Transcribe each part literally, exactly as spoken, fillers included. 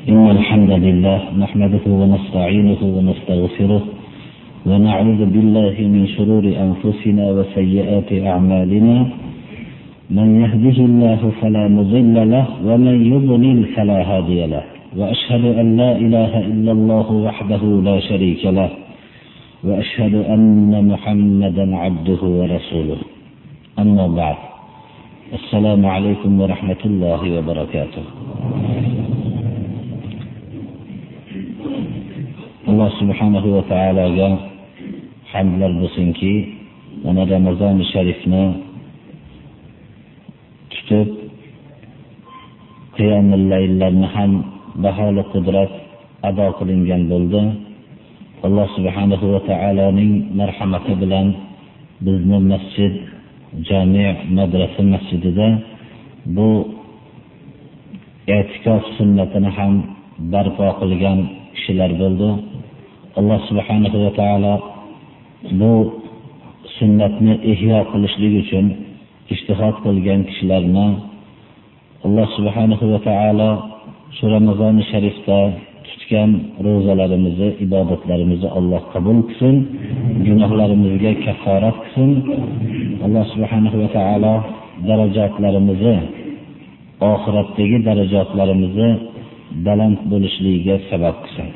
إن الحمد لله نحمده ونستعينه ونستغفره ونعوذ بالله من شرور أنفسنا وسيئات أعمالنا. من يهده الله فلا مضل له ومن يضلل فلا هادي له، وأشهد أن لا إله إلا الله وحده لا شريك له، وأشهد أن محمدا عبده ورسوله. أما بعد، السلام عليكم ورحمة الله وبركاته. alloh subhanahu va taologa hamdlar bo'lsinki, mana Ramazon sharifni tutib qiyomul layllarni ham baholi qudrat ado qilingan bo'ldi. Alloh subhanahu va taoloning marhamati bilan bizni masjid, jami' madrasa masjidida bu e'tikof sunnatini ham barpo qilgan kishilar bo'ldi. Alloh subhanahu va taolo bu sunnatni ihyo qilishlik uchun ijtihod qilgan kishilarni Alloh subhanahu va taolo shu Ramazon sharifda tutgan ro'zalarimizni, ibodatlarimizni Alloh qabul qilsin, gunohlarimizga kafforat qilsin. Alloh subhanahu va taolo darajatlarimizni, oxiratdagi darajatlarimizni baland bo'lishligiga sabab qilsin.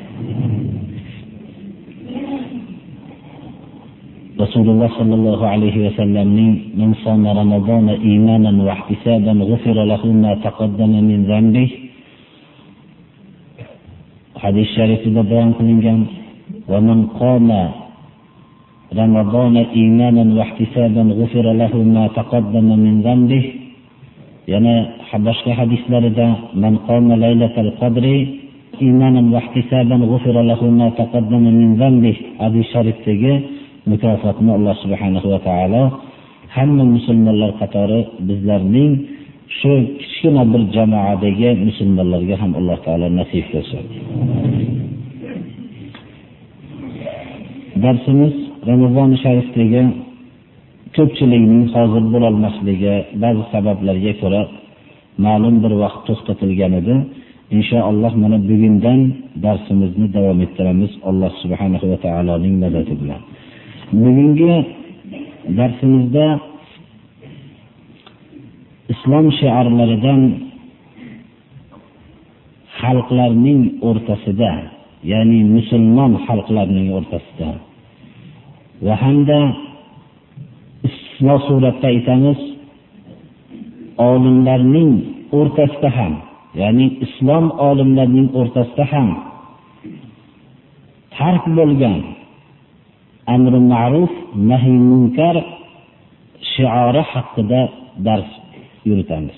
Rasululloh sallallohu alayhi va sallamning "Men soma Ramazona imanan va ihtisaban g'ufira lahu ma taqaddama min zambi" hadis sharifida bayon qilingan "Va man qama Ramazona imanan va ihtisaban g'ufira lahu ma taqaddama min zambi", yana boshqa hadislarida "Man qama laylatal qadri imanan va ihtisaban g'ufira lahu ma taqaddama min zambi" hadis sharifdagi mukofotni Alloh subhanahu va taolo hamma musulmonlar qatori bizlarning shu kichkina bir jamoadagi musulmonlarga ham Alloh taolo nasib qilsin. Darsimiz Ramazon sharifdagi ko'pchilikning hozir bo'la olmasligi ba'zi sabablarga ko'ra ma'lum bir vaqt to'xtatilgan edi. Inshaalloh mana bugundan darsimizni davom ettiramiz Alloh subhanahu va taoloning madadi bilan. Bugungi darsimizda islom shiorlaridan xalqlarning o'rtasida, ya'ni musulmon xalqlarning o'rtasida va hamda istisno suratda aytamiz, olimlarning o'rtasida ham, ya'ni islom olimlarining o'rtasida ham farq bo'lgan amr ma'ruf nahy munkar shiori haqida dars yuritamiz.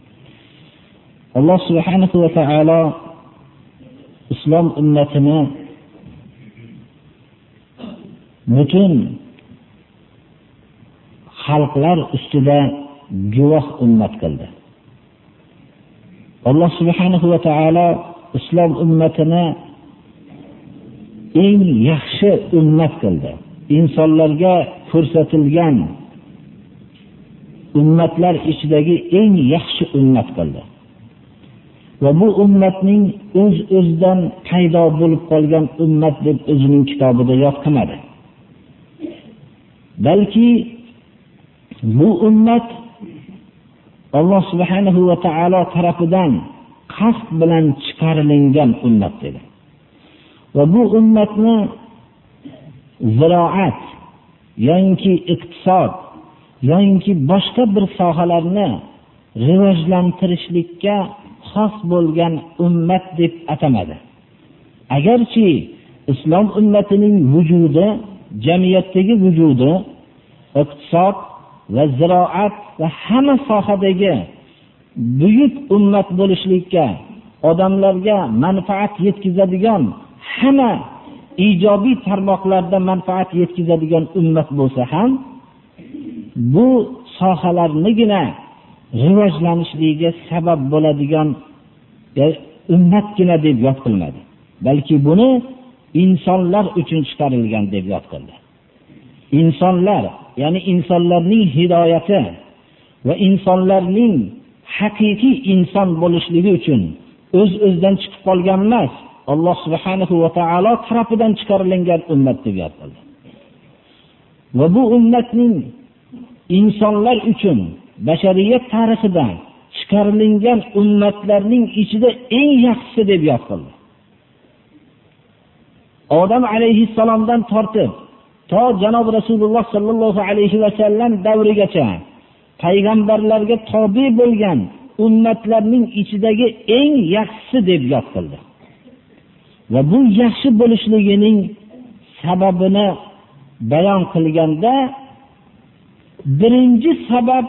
Alloh subhanahu va taolo islom ummatini butun xalqlar ustida guvoh ummat qildi. Alloh subhanahu va taolo islom ummatini eng yaxshi ummat qildi. Insonlarga ko'rsatilgan ummatlar ichidagi eng yaxshi ummat qildi. Va bu ummatning o'z-o'zidan paydo bo'lib qolgan ummat deb o'zining kitobida yod qilmadi. Balki bu ummat Alloh subhanahu va taolo tarafidan qasd bilan chiqarilgan ummat dedi. Va bu ummatni ziroat yoki iqtisod yoki boshqa bir sohalarni rivojlantirishlikka xos bo'lgan ummat deb atamadi. Agarchi islom ummatining vujudi, jamiyatdagi vujudi iqtisod va ziroat va hamma sohadagi buyuk ummat bo'lishlikka, odamlarga manfaat yetkazadigan, hamma ijobiy tarmoqlarda manfaat yetkazadigan ummat bo'lsa ham, bu sohalarnigina rivojlanishligiga sabab bo'ladigan ummatgina deb yod qilmadi. Balki buni insonlar uchun chiqarilgan deb yod qildi. Insonlar, ya'ni insonlarning hidoyati va insonlarning haqiqiy inson bo'lishligi uchun o'z-o'zidan chiqib qolgan emas, Alloh subhanahu va taolo tarafidan chiqarilgan ummat deb yozildi. Va bu ummatning insonlar uchun bashariyat tarixidan chiqarilgan ummatlarning ichida eng yaxshisi deb yozildi. Odam alayhissalomdan tortib to janob Rasululloh sallallohu alayhi va sallam davrigacha payg'ambarlarga tobe bo'lgan ummatlarning ichidagi eng yaxshisi deb yozildi. Va bu yaxshi bo'lishligining sababini bayon qilganda birinchi sabab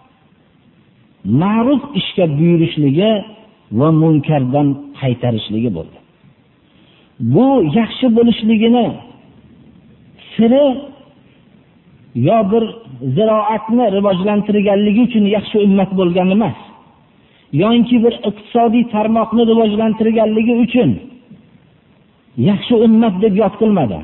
ma'ruf ishga buyurishligi va munkardan qaytarishligi bo'ldi. Bu yaxshi bo'lishligini siri yo bir ziroatni rivojlantirganligi uchun yaxshi ummat bo'lgan emas, yoki bir iqtisodiy tarmoqni rivojlantirganligi uchun yaxshi ummat deb yozilmadi,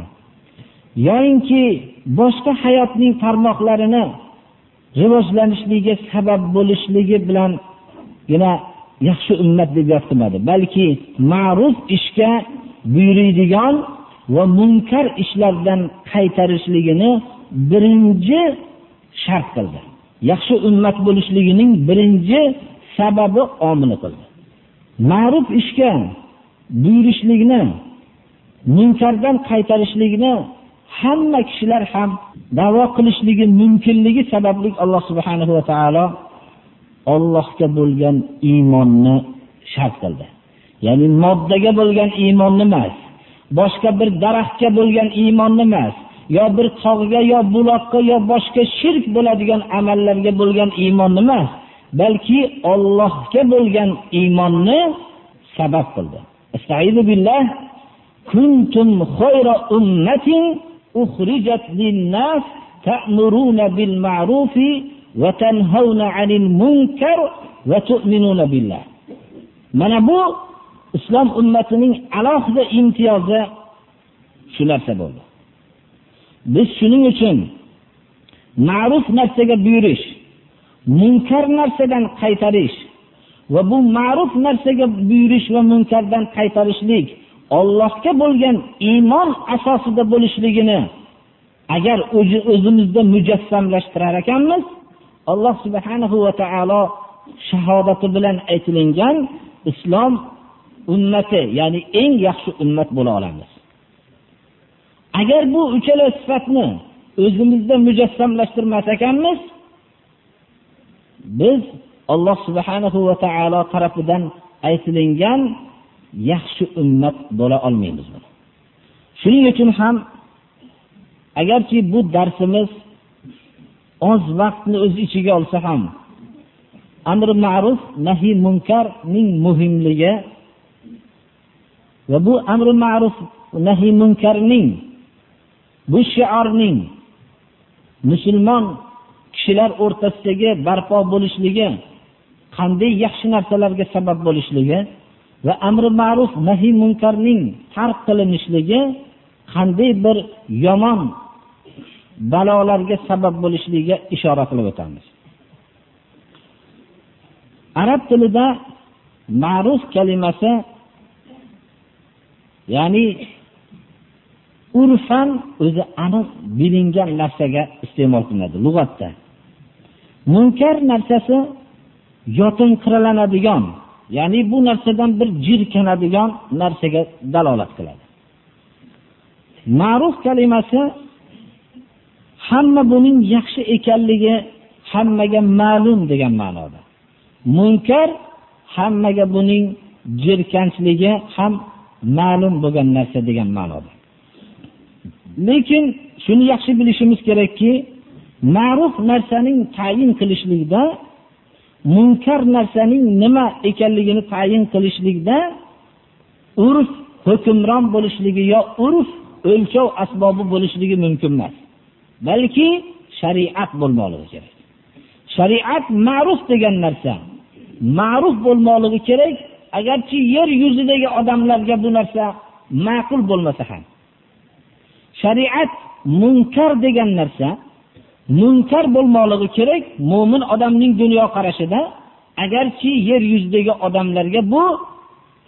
yoki boshqa hayotning tarmoqlarini rivojlanishligiga sabab bo'lishligi bilangina yaxshi ummat deb yozilmadi, balki ma'ruf ishga buyuradigan va munkar ishlardan qaytarishligini birinchi shart qildi. Yaxshi ummat bo'lishligining birinchi sababi omili qildi. Ma'ruf ishga buyurishlikni, munkardan qaytarishlikni hamma kishilar ham da'vo qilishligi mumkinligi sababli Alloh subhanahu va taolo Allohga bo'lgan iymonni shart qildi. Ya'ni moddaga bo'lgan iymonni emas, boshqa bir daraxtga bo'lgan iymonni emas, yo bir tog'ga yo buloqqa yo boshqa shirk bo'ladigan amallarga bo'lgan iymonni emas, balki Allohga bo'lgan iymonni sabab qildi. Estaizu billah, kuntum khayra ummatin ukhrijat lin-nas ta'muruna bil ma'rufi va tanhauna 'anil munkar va tu'minuna billah. Mana bu islom ummatining alohida imtiyozi shu narsa bo'ldi. Biz shuning uchun ma'ruf narsaga buyurish, munkar narsadan qaytarish va bu ma'ruf narsaga buyurish va munkardan qaytarishlik Allohga bo'lgan iymon asosida bo'lishligini agar o'zimizda mujassamlashtirar ekanmiz, Alloh subhanahu va taolo shahodati bilan aytilgan islom ummati, ya'ni eng yaxshi ummat bo'la olamiz. Agar bu uchala sifatni o'zimizda mujassamlashtirmas ekanmiz, biz Alloh subhanahu va taolo tarafidan aytilgan yaxshi ummat bo'la olmaymiz. Shuning uchun ham agarki bu darsimiz oz vaqtni o'z ichiga olsa ham, amr ma'ruf nahi munkarning muhimligi va bu amr ma'ruf nahi munkarning bu shiorning musulmon kishilar o'rtasidagi barpo bo'lishligi, qanday yaxshi narsalarga sabab bo'lishligi va amr ma'ruf nahi munkarning tark qilinishligi qanday bir yomon balolarga sabab bo'lishligiga ishora qilib o'tamiz. Arab tilida ma'ruf kalimasi ya'ni urfan o'zi aniq bilingan narsaga iste'mol qilinadi lug'atda. Munkar narsasi yotinqiranadigan, ya'ni bu narsadan bir jirkanadigan narsaga dalolat qiladi. Ma'ruf kalimasi hamma buning yaxshi ekanligi hammaga ma'lum degan ma'noda. Munkar hammaga buning jirkanchligi ham ma'lum bo'lgan narsa degan ma'noda. Lekin shuni yaxshi bilishimiz kerakki, ma'ruf narsaning tayin qilishlikda, munkar narsaning nima ekanligini tayin qilishlikda urf hukmron bo'lishligi yo urf o'lchov asbobi bo'lishligi mumkin emas. Balki shariat bo'lmoqligi kerak. Shariat ma'ruf degan narsa ma'ruf bo'lmoqligi kerak, agarchi yer yuzidagi odamlarga bu narsa ma'qul bo'lmasa ham. Shariat munkar degan narsa munkar bo'lmoqligi kerak, mo'min odamning dunyo qarashida, agarchi yer yuzidagi odamlarga bu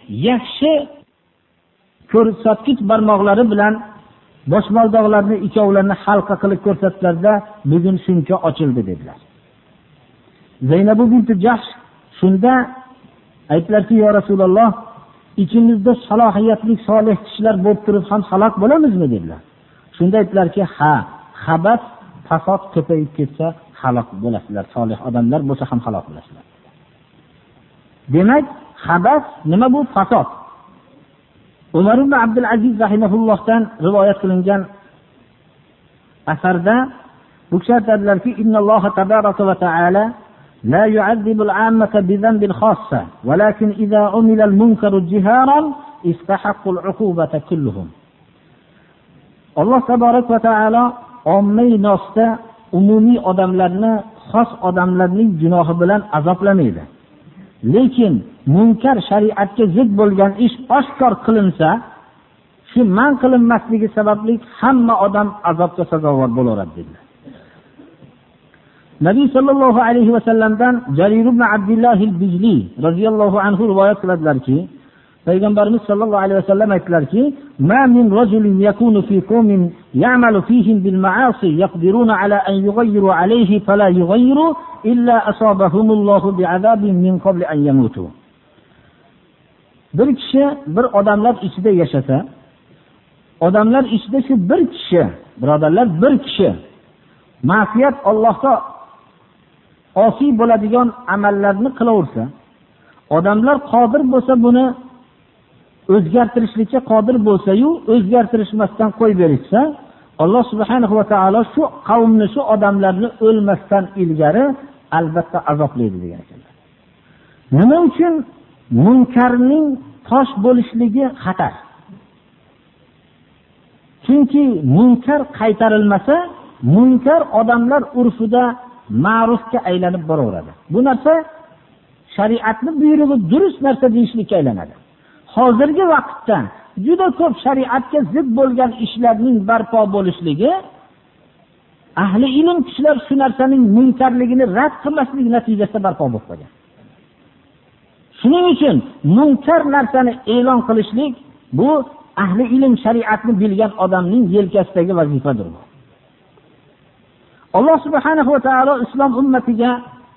yaxshi ko'rsatkich barmoqlari bilan boshmaldoqlarni ikkovlarini halqa qilib ko'rsatdilarda bugun shuncha ochildi dedilar. Zaynab bint Jahsh shunda aytdilarki, "Ya Rasululloh, ichimizda salohiyatli solih kishilar bo'lib turib ham halok bo'lamizmi?" dedilar. Shunda aytdilarki, "Ha, xabat fasod ko'payib ketsa halok bo'lasizlar. Solih odamlar bo'lsa ham halok bo'lasizlar." Demak, xabat nima bu? Fasod. Umar ibn Abdul Aziz rahimahullohdan rivoyat qilingan asarda bu kishi aytadilarki, "Innalloha tabaraka va taala la yu'azzibul 'ammata bi dhanbil khassa, walakin idza umila al-munkaru jiharan istahaqqu al-'uqubata kulluhum." Alloh tabaraka va taala ommaviy nosda umumiy odamlarni xos odamlarning gunohi bilan azoblamaydi. Lekin munkar shariatga zid bo'lgan ish oshkor qilinsa, shu man qilinmasligi sababli hamma odam azobga sazovor bo'laveradi dedilar. Nabiy sallallohu alayhi va sallamdan Jarir ibn Abdullah al-Bijli radhiyallohu anhu rivoyat qiladilarki, Payg'ambarimiz sallallohu alayhi va sallam aytdilarki, "Ma min rajulin yakunu fi qawmin ya'malu fihim bil ma'asi yaqdiruna ala an yughayyiru alayhi fala yughayyiru illa asabahumullohu bi'adabin min qabli an yamutu." Bir kishi bir odamlar ichida yashasa, odamlar ichida shu bir kishi, birodarlar, bir kishi ma'siyat Allohga osiy bo'ladigan amallarni qilaversa, odamlar qodir bo'lsa buni o'zgartirishlikka qodir bo'lsa-yu, o'zgartirishmasdan qo'yib berishsa, Alloh subhanahu va taolo shu qavmni, shu odamlarni o'lmasdan ilgari albatta azoblaydi degan ekanlar. Nima uchun? Munkarning tosh bo'lishligi xatar. Chunki munkar qaytarilmasa, munkar odamlar urfida ma'rufga aylanib boraveradi. Bu narsa shariatning buyrug'i durust narsa deyishlikka aylanadi. Hozirgi vaqtda juda ko'p shariatga zid bo'lgan ishlarning barpo bo'lishligi, ahli ilm kishilar shu narsaning munkarligini rad qilmaslik natijasida barpo bo'lib qolgan. Shuning uchun munkar narsani e'lon qilishlik bu ahli ilm shariatni bilgan odamning yelkasidagi vazifadir. Alloh subhanahu va taolo islom ummatiga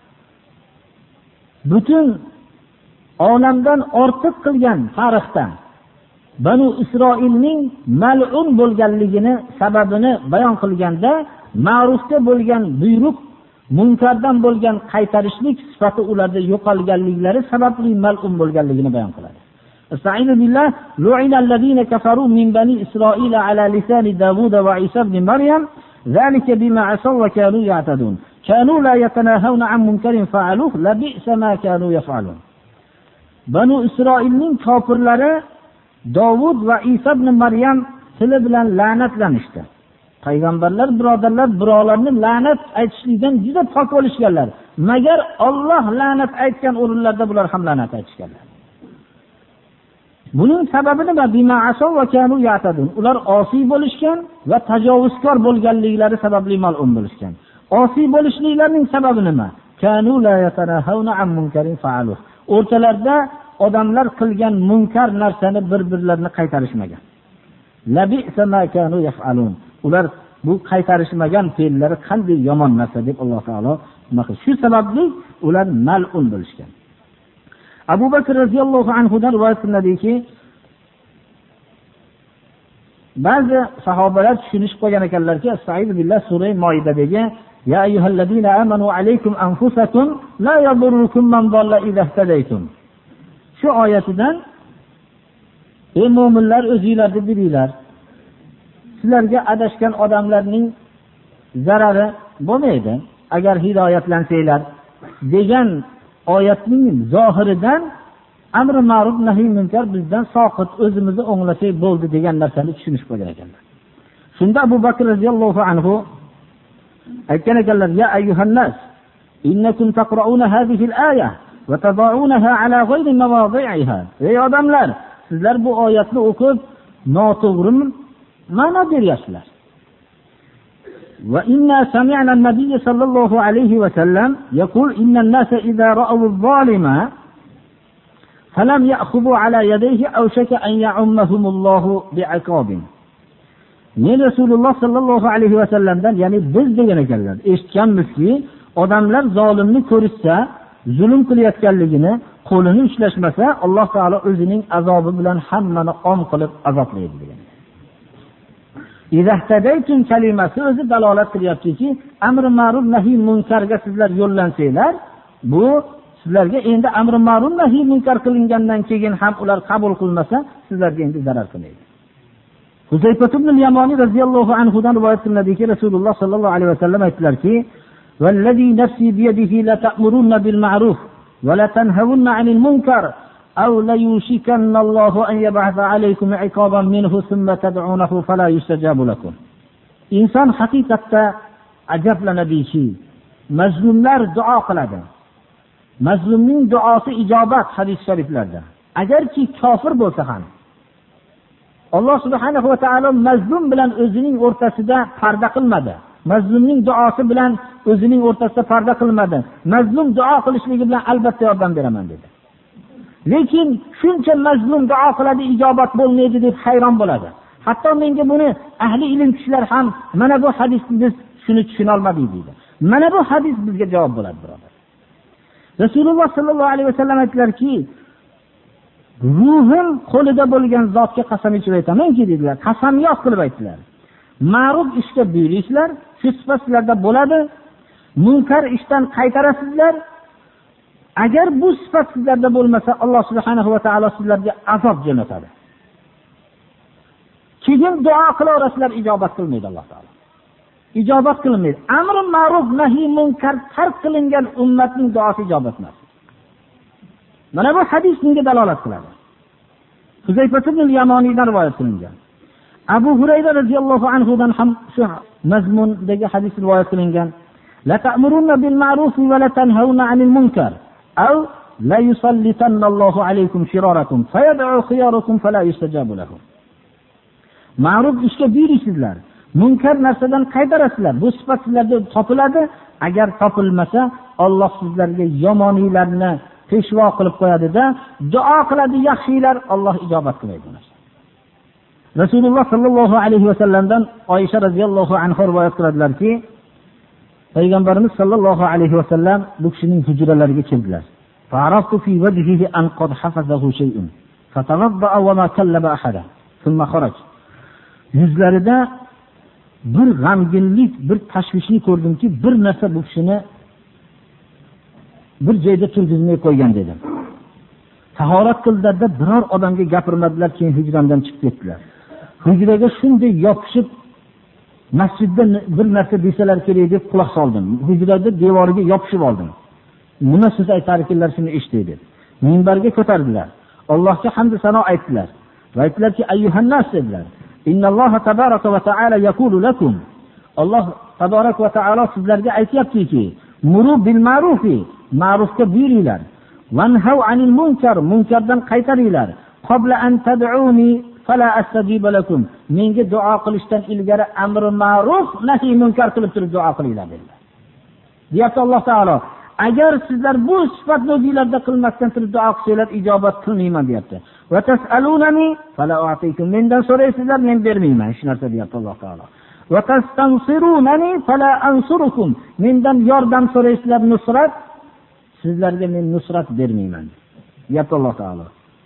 butun olamdan ortiq qilgan tarixda Banu Isroilning mal'un bo'lganligini sababini bayon qilganda, ma'rufda bo'lgan buyruq, munkardan bo'lgan qaytarishlik sifati ularda yo'qolganliklari sababli mal'un bo'lganligini bayon qiladi. Estaizu billah, lu'ina allazina kafaru min bani Isroil ala lisani Davud va Isa ibn Maryam, zalika bima asaw wa kanu ya'tadun. Kanu la yatanahawna an munkarin fa'aluhu, labi'sa ma kanu yaf'alun. Banu Isroilning kofirlari Davud va Isa ibn Maryam tili bilan la'natlanishdi. Payg'ambarlar birodarlar birovlarni la'nat aytishlikdan juda pok bo'lishganlar. Magar Alloh la'nat aytgan o'rinlarda bular ham la'nat aytishganlar. Buning sababi nima? Bima asaw va kanu ya'tadun. Ular osiy bo'lishgan va tajovuzkor bo'lganliklari sababli mal'un bo'lishgan. Osiy bo'lishliklarining sababi nima? Kanu la yatanahawna an munkarin fa'aluhu. O'rtalarda odamlar qilgan munkar narsani bir-birlarini qaytarishmagan. Labi'sa ma kanu yaf'alun. Ular bu qaytarishmagan fe'llari qanday yomon narsa deb Alloh taolo nima? Shu sababli ular mal'un bo'lishgan. Abu Bakr radhiyallohu anhu dan rivoyat qilinadiki, ba'zi sahobalar tushunishib qolgan ekanlarki, Estaizu billah sura Moidadagi ya ayyuhallazina amanu alaykum anfusakum la yadurrukum man dalla idha ihtadaytum. Shu oyatidan ey mu'minlar, o'zingizlarni bilinglar, sizlarga adashgan odamlarning zarari bo'lmaydi agar hidoyatlansanglar degan oyatning zohiridan amri ma'ruf nahiy munkar bizdan soqit, o'zimizni o'nglasak bo'ldi degan narsani tushunish qo'ygan ekanlar. Shunda Abu Bakr radhiyallohu anhu aytgan ekanlar, ya ayyuhan nas innakum taqra'una hadhihi al-aya va tad'unaha ala ghayri mawadi'iha. Ey odamlar, sizlar bu oyatni o'qib noto'g'ri ma'no beryapsizlar. Va inna sami'na an-nabiy sallallohu alayhi va sallam yaqul inna an-nasa idha ra'aw adh-dhalima فلم يأخذوا على يديه أوشك أن يعمهم الله بعقاب. Men Rasululloh sallallohu alayhi va sallamdan, ya'ni biz degan ekanlar, eshitganmizki, odamlar zolimni ko'rishsa, zulm qilayotganligini, qo'lini ushlashmasa, Alloh taolo o'zining azobi bilan hammani om qilib azoblaydi degan. Izahtadaytum kalimasi o'zi dalolat qilyaptiki, amr ma'ruf nahiy munkarga sizlar yo'llansanglar, bu sizlarga endi amr ma'ruf nahiy munkar qilingandan keyin ham ular qabul qilmasa, sizlarga endi zarar qilmaydi. Huzayfa ibn al-Yamani radhiyallohu anhu dan rivoyat qilinadiki, Rasululloh sallallohu alayhi va sallam aytdilarki: "Vallazi nafsi biyadihi la ta'muruna bil ma'ruf va la tanhawunna 'anil munkar aw la yushikanna Allohu an yab'atha 'alaykum 'iqaban minhu thumma tad'unahu fala yustajabu lakum." Inson haqiqatda ajablanadiki, mazlumlar duo qiladi. Mazlumning duosi ijobat hadis shariflarda. Agarki kofir bo'lsa ham Alloh subhanahu va taolo mazlum bilan o'zining o'rtasida parda qilmadi. Mazlumning duosi bilan o'zining o'rtasida parda qilmadi. Mazlum duo qilishligi bilan albatta yordam beraman dedi. Lekin shuncha mazlum duo qiladi, ijobat bo'lmaydi deb hayron bo'ladi. Hatto menga buni ahli ilm kishilar ham mana bu hadisni biz shuni tushuna olmadik deydi. Mana bu hadis bizga javob bo'ladi, birodar. Rasululloh sallallohu alayhi vasallam aytdilarki, ruhim qo'lida bo'lgan zotga qasam ichib aytamanki dedilar. Qasamyod qilib aytdilar. Ma'ruf ishga buyuringlar, shu sifat sizlarda bo'ladi. Munkar ishdan qaytarasizlar. Agar bu sifat sizlarda bo'lmasa, Alloh subhanahu va taolo sizlarga azob jo'natadi. Keyin duo qilaverasizlar, ijobat qilmaydi Alloh taolo. Ijobat qilmaydi. Amr ma'ruf nahiy munkar tark qilingan ummatning duosi ijobat emas. Mana bu hadis bunga dalolat qiladi. Huzayfa ibn al-Yamoniydan rivoyat qilingan. Abu Hurayra radhiyallohu anhu dan ham shu mazmundagi hadis rivoyat qilingan. La ta'muruna bil ma'ruf va la tanhauna 'anil munkar aw la yusallitanna Allohu alaykum shirarakum fayad'u khiyarakum fala yustajabu lahum. Ma'ruf ishga buyursizlar, munkar narsadan qaytarasizlar. Bu sifat sizlarda topiladi. Agar topilmasa, Alloh sizlarga yomoniylarni peshvo qilib qo'yadi-da, duo qiladi yaxshilar, Alloh ijobat qilmaydi. Rasululloh sallallohu alayhi va sallamdan Oysha radhiyallohu anha rivoyat qiladilarki, Payg'ambarimiz sallallohu alayhi va sallam bu kishining hujralariga keldilar. Fa'araftu fi wajhihi an qad hafazahu shay'un. Fatawadda'a wa ma kallaba ahada. Thumma kharaj. Yuzlarida bir g'amginlik, bir tashvishni ko'rdimki, bir narsa bu kishini bir joyda turgizmay qo'ygan dedim. Tahorat qildilarda biror odamga gapirmadilar, keyin hujramdan chiqib ketdilar. Hujraga shunday yopishib, masjidda bir narsa desalar kerak deb quloq soldim. Hujrada devoriga yopishib oldim. Nima so'z aytar ekanlar, shuni eshitdi. Minbarga ko'tardilar. Allohga hamd va sano aytdilar. Va aytdilarki, ayyuhan nas dedilar. Innalloha tabaraka va taala yaqulu lakum. Alloh tabaraka va taolo sizlarga aytayaptiki, muru bil ma'rufi, ma'rufga buyuringlar. Vanhaw anil munkar, munkardan qaytaringlar. Qabla an tad'uni fala astajiba lakum. Menga duo qilishdan ilgari amri ma'ruf, nahiy munkar qilib turib duo qilinglar dedilar. Deyapti Alloh taolo. Agar sizlar bu sifatni o'zingizlarda qilmasdan turib duo qilsanglar, ijobat qilmayman deyapti. Va tasalunani fala a'tikum. Mendan so'raysizlar, men bermayman hech narsa deyapti Alloh taolo. Va tastansirunani fala ansurukum. Mendan yordam so'raysizlar, nusrat, sizlarga men nusrat bermayman deyapti Alloh taolo.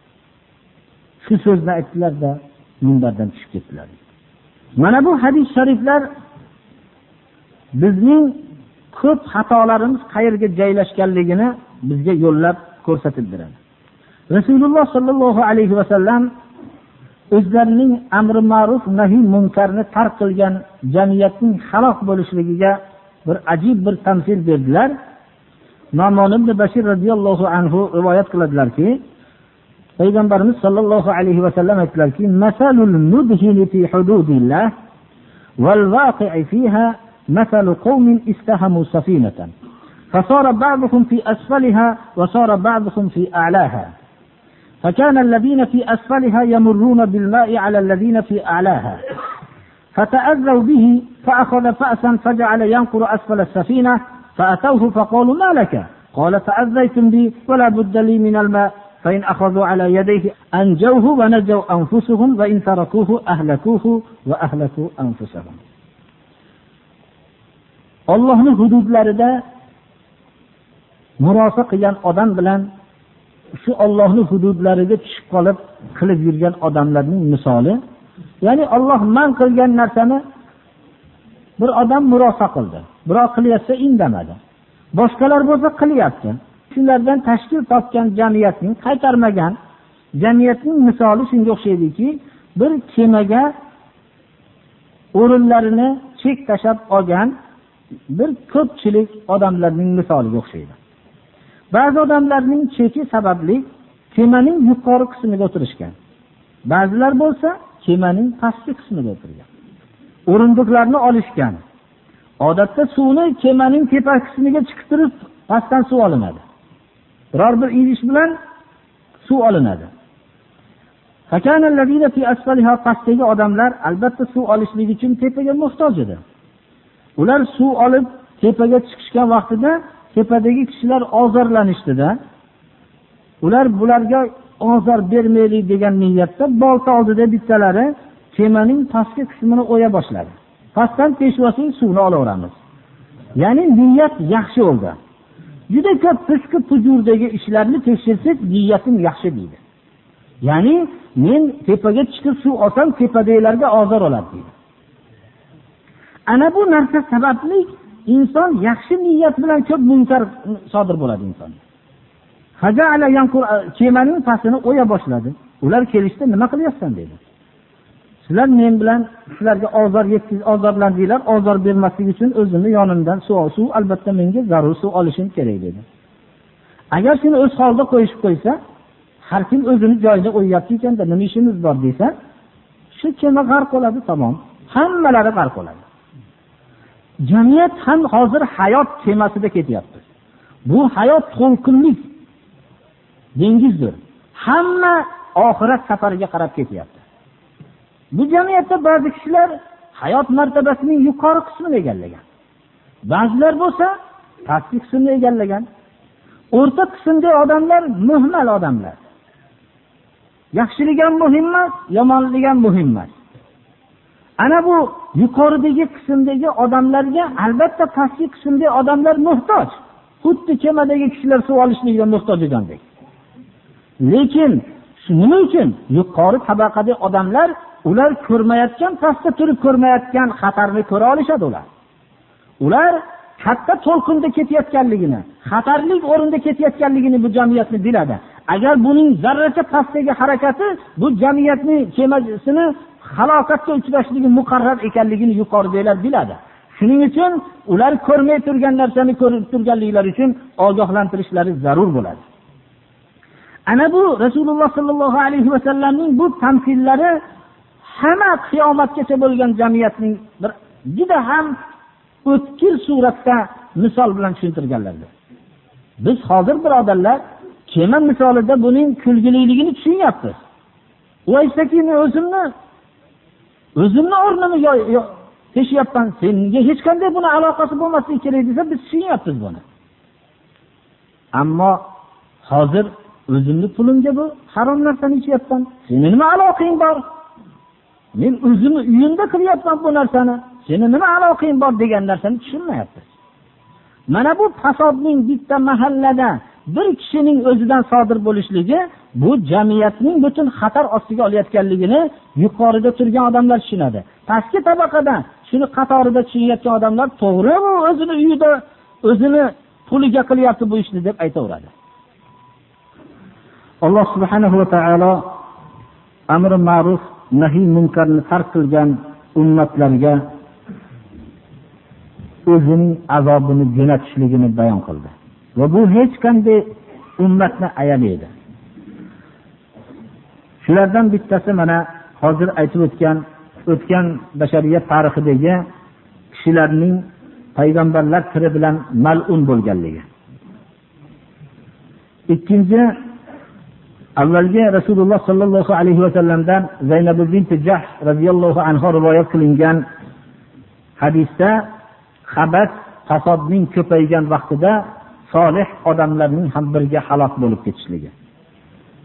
Shu so'zni aytdilar-da, minbardan tushib ketdilar. Mana bu hadis shariflar bizning ko'p xatolarimiz qayerga joylashganligini bizga yo'llab ko'rsatib beradi. Rasululloh sallallohu alayhi va sallam o'zlarining amri ma'ruf nahiy munkarni tark qilgan jamiyatning halok bo'lishligiga bir ajib bir tamsil berdilar. Nu'man ibn Bashir radhiyallohu anhu rivoyat qiladilarki, Payg'ambarimiz sallallohu alayhi va sallam aytdilarki, "Masalul mudhini fi hududillah wal waqi'i fiha مثل قوم استهموا سفينة فصار بعضهم في أسفلها وصار بعضهم في أعلاها فكان الذين في أسفلها يمرون بالماء على الذين في أعلاها فتأذوا به فأخذ فأسا فجعل ينقر أسفل السفينة فأتوه فقالوا ما لك قال تأذيتم بي ولا بد لي من الماء فإن أخذوا على يديه أنجوه ونجوا أنفسهم وإن تركوه أهلكوه وأهلكوا أنفسهم. Allohning hududlarida murosa qilgan odam bilan shu Allohning hududlariga tushib qolib qilib yurgan odamlarning misoli, ya'ni Alloh man qilgan narsani bir odam murosa qildi, biroq qilyapsa indamadi. Boshqalar bo'lsa qilyapti. Shulardan tashkil topgan jamiyatning qaytarmagan jamiyatning misoli shunga o'xshaydiki, bir kemaga o'rinlarini chek tashab olgan bir ko'pchilik odamlarning misoliga o'xshaydi. Ba'zi odamlarning cheki sababli kemaning yuqori qismida o'tirishgan. Ba'zilar bo'lsa kemaning pastki qismida o'tirgan. O'rindiqlarni olishgan. Odatda suvni kemaning tepa qismiga chiqib turib pastdan suv olinadi. Biror bir idish bilan suv olinadi. Fakanallazina fi asfaliha, pastdagi odamlar albatta suv olishlik uchun tepaga muhtoj edi. Ular suv olib tepaga chiqishgan vaqtida tepadagi kishilar ozorlanishdi-da. Ular bularga ozor bermaylik degan niyatda bolta oldida bittalari kemaning pastki qismini o'ya boshladi. Pastdan peshvasi suvni olaveramiz. Ya'ni niyat yaxshi bo'ldi. Juda ko'p fisq fujurdagi ishlarni tekshirsak, niyatim yaxshi deydi. Ya'ni men tepaga chiqib suv olsam tepadagilarga ozor oladi deydi. Ana bu narsa sababli inson yaxshi niyat bilan ko'p munkar sodir bo'ladi inson. Haja'ala yanqur, kemaning pastini o'ya boshladi. Ular kelishdi, nima qilyapsan dedi. Sizlar men bilan sizlarga ozor yetkiz, ozorlandinglar, ozor bermaslik uchun o'zimni yonimdan suv, suv albatta menga zarur suv olishim kerak dedi. Agar shuni o'z holida qo'yishib qo'ysa, har kim o'zini joyida o'yyapti ekanda, nima ishimiz bor desa, shu kema g'arq bo'ladi, tamom. Hammalari g'arq bo'ladi. Jamiyat ham hozir hayot kemasida ketyapti. Bu hayot to'lqinlik dengizdir. Hamma oxirat safariga qarab ketyapti. Bu jamiyatda ba'zi kishilar hayot martabasining yuqori qismini egallagan. Ba'zilar bo'lsa pastki qismini egallagan. O'rta qismdagi odamlar muhmal odamlar. Yaxshilik ham muhim emas, yomonlik ham muhim emas. Ana bu yuqoridagi qismdagi odamlarga albatta pastki qismdagi odamlar muhtoj. Xuddi kemadagi kishilar suv olishlikka muhtoj egandek. Lekin shuning uchun yuqori tabaqadagi odamlar ular ko'rmayotgan, pastda turib ko'rmayotgan xatarni ko'ra olishadi ular. Ular katta to'lqinda ketayotganligini, xatarli o'rinda ketayotganligini bu jamiyatni biladi. Agar buning zarracha pastdagi harakati bu jamiyatning kemasini halokatga uchrashligi muqarrar ekanligini yuqoridagilar biladi. Shuning uchun ular ko'rmay turgan narsani ko'rib turganliklari uchun ogohlantirishlari zarur bo'ladi. Ana bu Rasululloh sallallohu alayhi va sallamning bu tamsillari hamma qiyomatgacha bo'lgan jamiyatning bir juda ham o'tkir suratda misol bilan tushuntirganlardir. Biz hozir birodarlar kema misolida buning kulgiligini tushunyapmiz. U aytsa-ki, men o'zimni o'zimni o'rnimga teshyapman, senga hech qanday buni aloqasi bo'lmasligi kerak desa, biz tushunyapmiz buni. Ammo hozir o'zimni pulimga bu harom narsani ichyapman. Sening nima aloqang bor? Men o'zimni uyimda qilyapman bu narsani. Sening nima aloqang bor degan narsani tushunmayapsiz. Mana bu fasodning bitta mahallada bir kishining o'zidan sodir bo'lishligi bu jamiyatning butun xatar ostiga olayotganligini yuqorida turgan odamlar tushunadi. Pastki tabaqada shuni qatorida tushunayotgan odamlar to'g'ri, bu o'zini uyida o'zini puliga qilyapti bu ishni deb aytaveradi. Alloh subhanahu va taolo amr ma'ruf, nahiy munkarni tark qilgan ummatlarga o'zining azobini jo'natishligini bayon qildi. Va bu hech qanday ummatni ayamaydi. Shulardan bittasi mana hozir aytib o'tgan o'tgan bashariyat tarixidagi kishilarning payg'ambarlar tiri bilan mal'un bo'lganligi. Ikkinchi, avvalgi Rasululloh sallallohu alayhi va sallamdan Zaynab bint Jahsh radhiyallohu anha rivoyat qilingan hadisda xabar fasodning ko'paygan vaqtida solih odamlarning ham birga halok bo'lib ketishligi.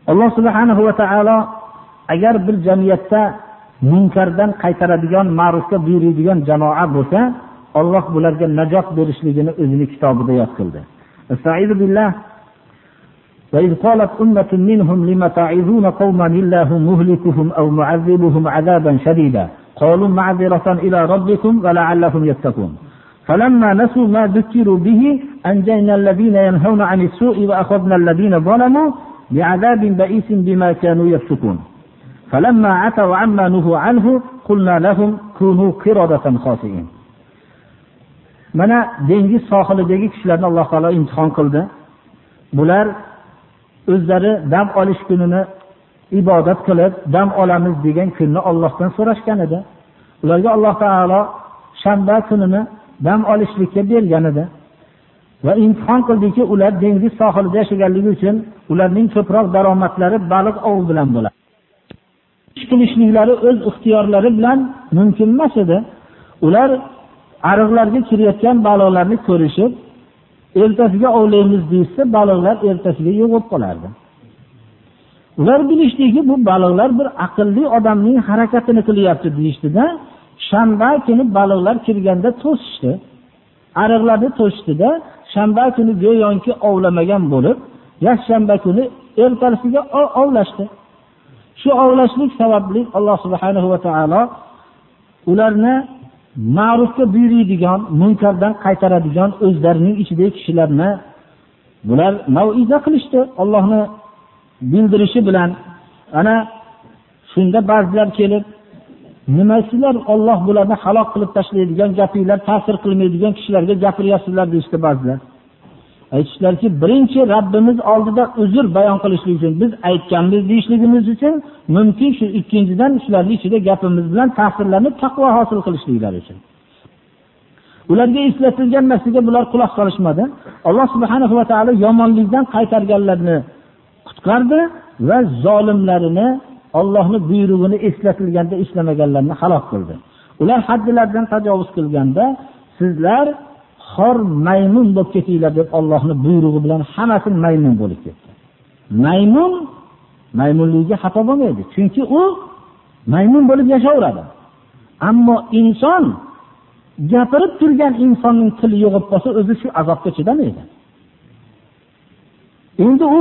Alloh subhanahu va taolo agar bir jamiyatda munkardan qaytaradigan, ma'rufga buyuradigan jamoa bo'lsa, Alloh bularga najot berishligini o'zining kitobida yod qildi. Estaizu billah. Wa iz qalat ummatun minhum lima ta'izuna qauman illahu muhlikuhum aw mu'azzibuhum 'adaban shadida qalu ma'ziratan ila rabbikum wa la'allahum yattaqun. فلما نسوا ما ذكروا به أنجينا الذين ينهون عن السوء وأخذنا الذين ظلموا بعذاب بئيس بما كانوا يفسقون. فلما عتوا عما نهوا عنه قلنا لهم كونوا قردة خاسئين. Mana dengiz sohilidagi kishilarni Alloh taolo imtihon qildi. Bular o'zlari dam olish kunini ibodat qilib, dam olamiz degan kunni Allohdan so'rashgan edi. Ularga Alloh taolo shanba kunini dam olishlikka bergan edi. Va imtihon qildiki, ular dengiz sohilida yashaganligi uchun ularning ko'proq daromadlari baliq ov bilan bo'ladi. Ish qilishliklari o'z ixtiyorlari bilan mumkin emas edi. Ular ariqlarga kirayotgan baliqlarni ko'rishib, ertasiga ovlaymiz deysa, baliqlar ertasiga yo'qolib qolardi. Ular bilishdiki, bu baliqlar bir aqlli odamning harakatini qilyapti deyishdi-da, shanba kuni baliqlar kirganda to'sishdi. Ariqlarni to'shdida, shanba kuni go'yoki ovlamagan bo'lib, yakshanba kuni ertasiga ovlashdi. Shu ovlashlik sababli Alloh subhanahu va taolo ularni ma'rufga buyuradigan, munkardan qaytaradigan o'zlarining ichidagi kishilarni bular mau'iza qilishdi. Allohni bildirishi bilan ana shunda ba'zilar kelib, nimasizlar Alloh bularni halok qilib tashlaydigan gapinglar ta'sir qilmaydigan kishilarga gapiryapsizlar deyishdi ba'zilar. Aytishlarki, birinchi Rabbimiz oldida uzr bayon qilishlik uchun biz aytganmiz deyishligimiz uchun mumkin, shu ikkinchidan shularning ichida gapimiz bilan ta'sirlanib taqvo hosil qilishliklari uchun. Ularga eslatilgan narsaga bular quloq solishmadi. Alloh subhanahu va taolo yomonlikdan qaytarganlarni qutqardi va zolimlarini, Allohning buyrug'ini eslatilganda ishlamaganlarni halok qildi. Ular haddilardan tajovuz qilganda sizlar xor maymun bo'lib ketinglar deb Allohning buyrug'i bilan hammasi maymun bo'lib ketdi. Maymun maymunligiga xato bo'lmaydi, chunki u maymun bo'lib yashayveradi. Ammo inson gapirib turgan insonning tili yo'qib qolsa, o'zi shu azobga chidamaydi. Endi u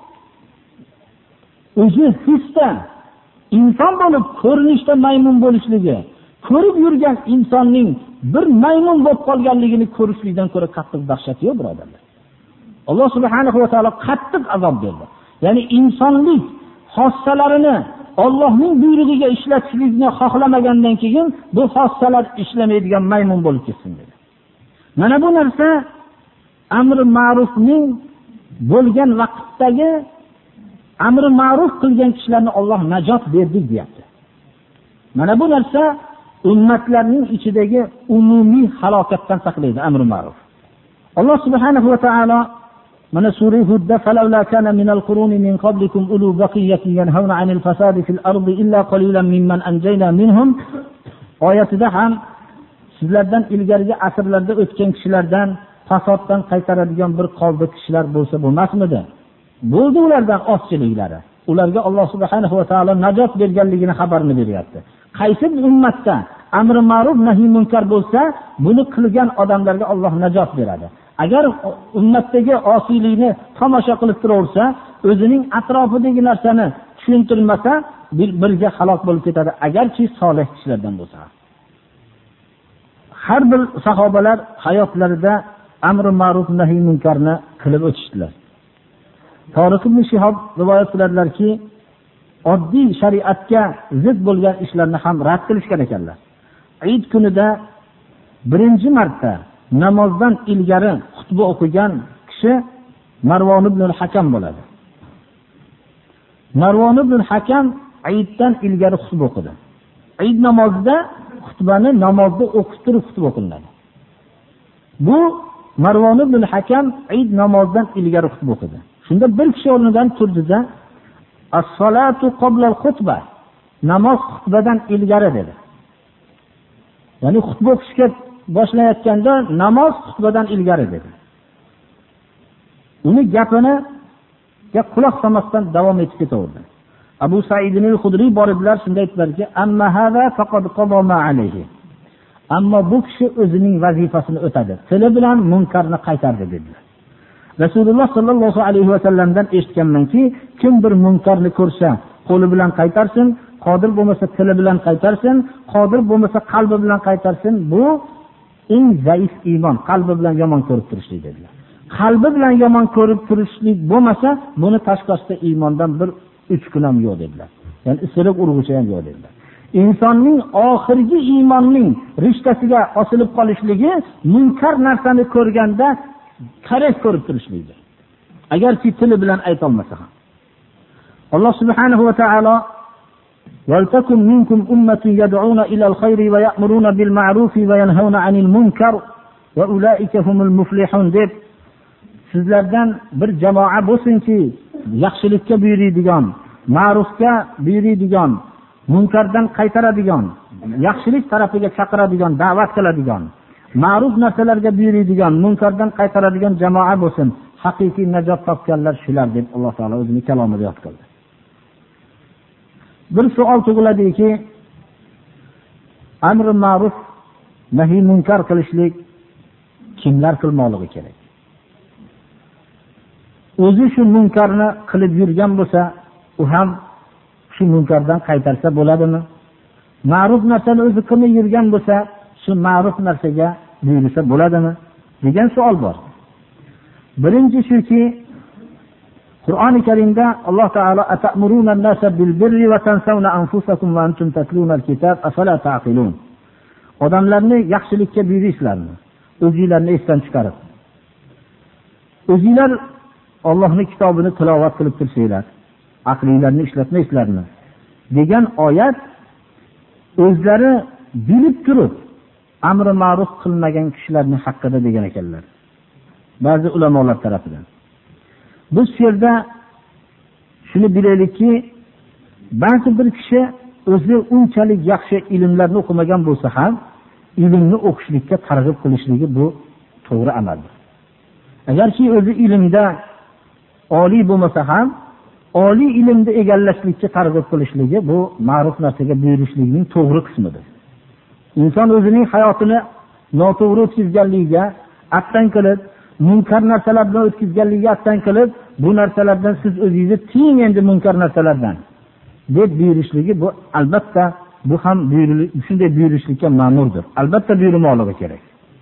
o'zi hisda inson bo'lib ko'rinishda maymun bo'lishligi, ko'rib yurgan insonning bir maymun bo'lib qolganligini ko'rishlikdan ko'ra qattiq dahshat yo'q, birodarlar. Alloh subhanahu va taolo qattiq azob berdi. Ya'ni insonlik xossalarini Allohning buyrug'iga ishlatishlikni xohlamagandan keyin bu xossalar ishlamaydigan maymun bo'lib ketsin dedi. Mana bu narsa amri ma'rufning bo'lgan vaqtdagi amri ma'ruf qilgan kishilarni Alloh najot berdi deyapti. Mana bu narsa ummatlarning ichidagi umumiy halokatdan saqlaydi amri ma'ruf. Alloh subhanahu va taolo mana sura Hudda falawla kana minal quruni min qablikum ulu baqiyatin yanhauna 'anil fasadi fil ardi illa qalilan mimman anjayna minhum oyatida ham sizlardan ilgarigi asrlarda o'tgan kishilardan fasoddan qaytaradigan bir qoldi kishilar bo'lsa bo'lmasmidi? Bo'ldi ulardan ozchiliklari. Ularga Alloh subhanahu va taolo najot berganligini xabarini beryapti. Qaysi ummatda amri ma'ruf nahiy munkar bo'lsa, buni qilgan odamlarga Alloh najot beradi. Agar ummatdagi osiylikni tomosha qilib turaversa, o'zining atrofidagi narsani tushuntirmasa, bir birga halok bo'lib ketadi, agarchi solih kishilardan bo'lsa. Har bir sahobalar hayotlarida amri ma'ruf nahiy munkarni qilib o'tishdilar. Tariq ibn Shihob rivoyat qiladilarki, oddiy shariatga zid bo'lgan ishlarni ham rad qilishgan ekanlar. Eid kunida birinchi marta namozdan ilgari xutba o'qigan kishi Marvon ibn al-Hakam bo'ladi. Marvon ibn al-Hakam Eiddan ilgari xutba o'qidi. Eid namozida xutbani namozda o'qib turib xutba o'qiladi. Bu Marvon ibn al-Hakam Eid namozidan ilgari xutba o'qidi. Shunda bir kishi o'rnidan turdi-da, "As-salatu qabla al-xutba." Namoz xutbadan ilgari dedi. Ya'ni xutba o'qishga boshlayotganda namoz xutbadan ilgari dedi. Uni gapini quloq solmasdan davom etib ketaverdi. Abu Said al-Khudri boriblar, shunda aytdilarki, "Amma hada faqad qada ma alayhi." Ammo bu kishi o'zining vazifasini o'tadi. Tili bilan munkarni qaytardi dedilar. Rasululloh sallallohu alayhi va sallamdan eshitganmanki, kim bir munkarni ko'rsa, qo'li bilan qaytarsin, qodir bo'lmasa tili bilan qaytarsin, qodir bo'lmasa qalbi bilan qaytarsin. Bu eng zaif iymon, qalbi bilan yomon ko'rib turishlik dedilar. Qalbi bilan yomon ko'rib turishlik bo'lmasa, buni tashqarisida iymondan bir uch kun ham yo'q dedilar. Ya'ni isiriq urg'icha ham yo'q dedilar. Insonning oxirgi iymonning rishtasiga osilib qolishligi munkar narsani ko'rganda qarab ko'rib turishlikdir. Agarki tili bilan ayta olmasa ham. Alloh subhanahu va taolo وَلْتَكُنْ مِنْكُمْ أُمَّةٌ يَدْعُونَ إِلَى الْخَيْرِ وَيَأْمُرُونَ بِالْمَعْرُوفِ وَيَنْهَوْنَ عَنِ الْمُنْكَرِ وَأُولَئِكَ هُمُ الْمُفْلِحُونَ deb sizlardan bir jamoa bo'lsinki, yaxshilikka buyuradigan, ma'rufga buyuradigan, munkardan qaytaradigan, yaxshilik tarafiga chaqiradigan, da'vat qiladigan, ma'ruf narsalarga buyuradigan, munkardan qaytaradigan jamoa bo'lsin. Haqiqiy najot topganlar shular deb Alloh taolo o'zining kalomida yod qildi. Bir savol tug'iladiki, amr ma'ruf, nahiy munkar qilishlik kimlar qilmoqligi kerak? O'zi shu munkarni qilib yurgan bo'lsa, u ham shu munkardan qaytarsa bo'ladimi? Ma'ruf narsani o'zi qilib yurgan bo'lsa, shu ma'ruf narsaga buyursa bo'ladimi? degan savol bor. Birinchi shuki, Qur'oni Karimda Alloh taolo atamuruna an-nasa bil birri va tansawna anfusakum va antum tatluna al-kitab afala taqilun. Odamlarni yaxshilikka buyurishlarni, o'zingizlarni esdan chiqarib, o'zingizlar Allohning kitobini tilovat qilib tursanglar, aqlingizlarni ishlatmaysizlarmi degan oyat o'zlari bilib turib amr ma'ruf qilmagan kishilarning haqqida degan ekanlar. Ba'zi ulamolar tarafidan. Biz bu yerda shuni bilaylikki, ba'zi bir kishi o'zi unchalik yaxshi ilmlarni o'qimagan bo'lsa ham, ilmni o'qishlikka targ'ib qilishligi bu to'g'ri amaldir. Agarki o'zi ilmda oliy bo'lmasa ham, oliy ilmni egallashlikka targ'ib qilishligi bu ma'ruf narsaga buyurishlikning to'g'ri qismidir. Inson o'zining hayotini noto'g'ri o'tkazganligiga attan qilib, munkar narsalar bilan o'tkazganligiga attan qilib, bu narsalardan siz o'zingizni tiying endi munkar narsalardan deb buyurishligi bu albatta bu ham shunday buyurishlikka ma'murdir. Albatta buyurmoqligi kerak.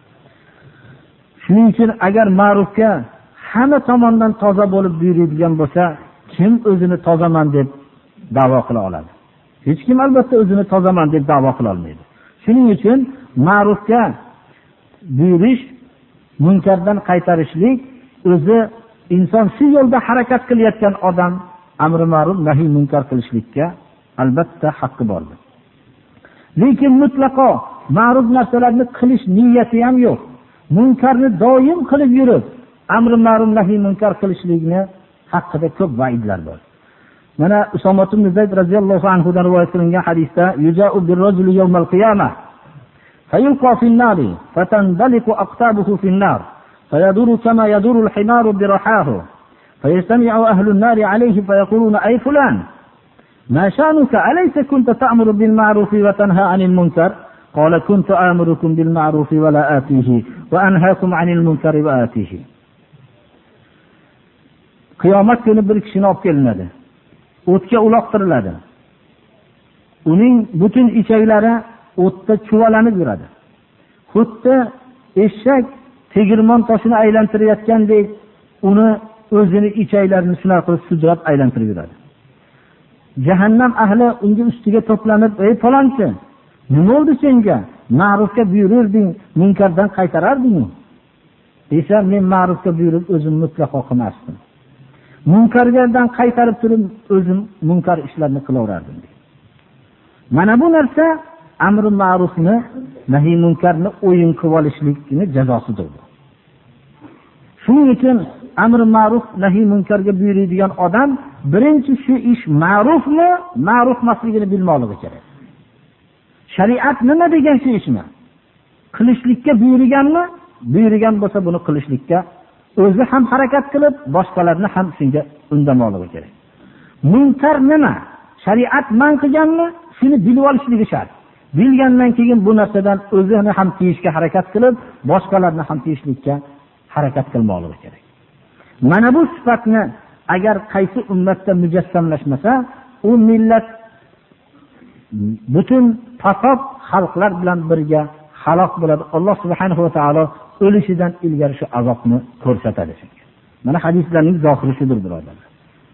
Shuning uchun agar ma'rufga hamma tomondan toza bo'lib buyuradigan bo'lsa, kim o'zini tozaman deb da'vo qila oladi? Hech kim albatta o'zini tozaman deb da'vo qila olmaydi. Shuning uchun ma'rufga buyurish, munkardan qaytarishlik o'zi inson shu yo'lda harakat qilayotgan odam amri ma'ruf nahiy munkar qilishlikka albatta haqqi bordir. Lekin mutlaqo ma'ruf narsalarni qilish niyati ham yo'q. Munkarni doim qilib yurib, amri ma'ruf nahiy munkar qilishlikni haqida ko'p va'idlar bor. Mana Usomah ibn Zayd radhiyallohu anhu dan rivoyat qilingan hadisda yuja'u bir-rajuli yawmal qiyamah fayulqa fin-nari fatandaliqu aqtabuhu fin-nar fayaduru kama yaduru al-himaru birahahu fayastami'u ahlu an-nari alayhi fayaquluna ay fulan ma sha'nuka alaysa kunta ta'muru bil ma'ruf wa tanha 'anil munkar qala kuntu a'murukum bil ma'ruf wa la atihi wa anhaakum 'anil munkar wa atihi. Qiyomat kuni bir kishini olib kelinadi. O'tga uloqtiriladi. Uning butun ichaklari o'tda chuvalanib yuradi. Xuddi eshak tegirmon toshini aylantirayotgandek, uni o'zini ichaklarini shunaqa qilib sudrab aylantirib yuradi. Jahannam ahli unga ustiga to'planib, "Ey falonchi, nima bo'ldi senga? Ma'rufga buyurirding, munkardan qaytararding." Desa, "Men ma'rufga buyurib o'zim mutlaqo qilmasdim. Munkardan qaytarib turib o'zim munkar ishlarni qilaverardim." Mana bu narsa amr ma'rufni, nahiy munkarni o'yin qilib olishlikning jazosidir. Shuning uchun amr ma'ruf, nahiy munkarga buyuradigan odam birinchi shu ish ma'rufmi, ma'ruf emasligini bilmoqligi kerak. Shariat nima degan shu ishni? Qilishlikka buyurganmi? Buyurgan bo'lsa buni qilishlikka o'zi ham harakat qilib, boshqalarni ham shunga undamoqligi kerak. Munkar nima? Shariat man qilganmi? Shuni bilib olishligi shart. Bilgandan keyin bu narsadan o'zini ham tiyishga harakat qilib, boshqalarni ham tiyishlikka harakat qilmoqligi kerak. Mana bu sifatni agar qaysi ummatda mujassamlashmasa, u millat butun fasod xalqlar bilan birga halok bo'ladi. Alloh subhanahu va taolo o'lishidan ilgari shu azobni ko'rsatadi. Mana hadislarning zohiri shudir, birodarlar.